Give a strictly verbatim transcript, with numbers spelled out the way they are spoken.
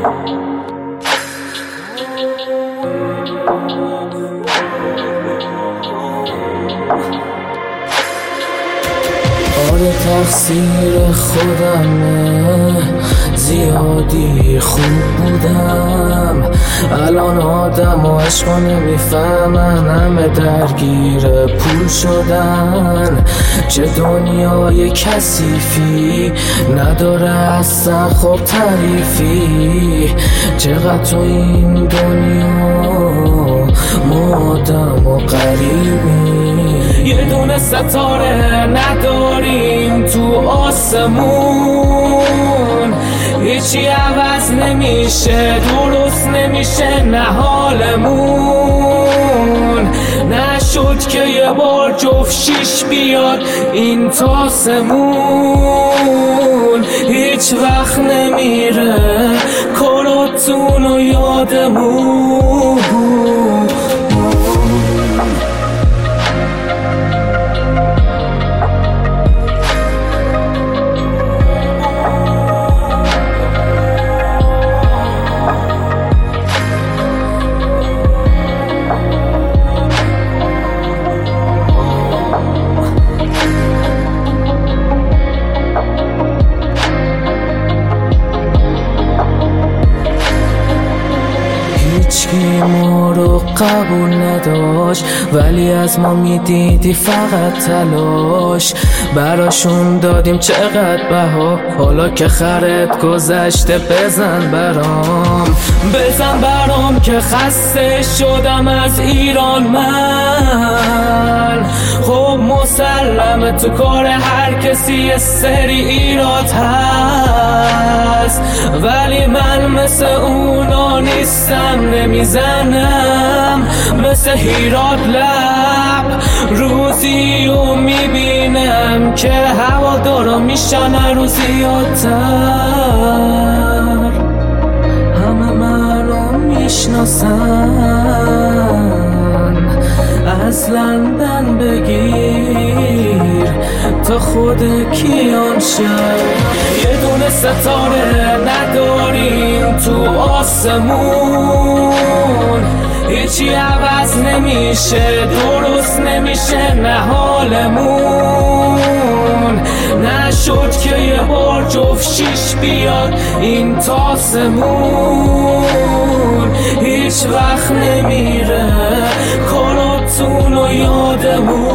آره تقصیر خودمه، زیادی خوب بودم. الان آدم و عشقا نمیفهمن، همه درگیر پول شدن. چه دنیای کثیفی نداره اصلا خب تعریفی. چقدر تو این دنیا ما آدم و غریبی. یه دونه ستاره نداریم تو آسمون، هیچی عوض نمیشه، درست نمیشه نه حالمون. نشد که یه بار جفت شیش بیاد این تاسمون. هیچ وقت نمیره کاراتون و یادمون. هیچکی ما رو قبول نداشت، ولی از ما میدیدی فقط تلاش. براشون دادیم چقدر بها، حالا که خرت گذشته بزن برام. بزن برام که خسته شدم از ایران من. خب مسلمه تو کار هر کسی یه سری ایراد هست، ولی من مثل اونا نیستم، نمیزنم مثل هیراد لب. روزی رو میبینم که هوا دارم میشن روز زیادتر. همه منو میشناسن، از لندن بگیر تا خود کیانشهر. یه دونه ستاره نداریم تو آسمون، هیچی عوض نمیشه، درست نمیشه نه حالمون. نشد که یه بار جفت شیش بیاد این تاسمون. هیچ وقت نمیره کاراتون و یادمون.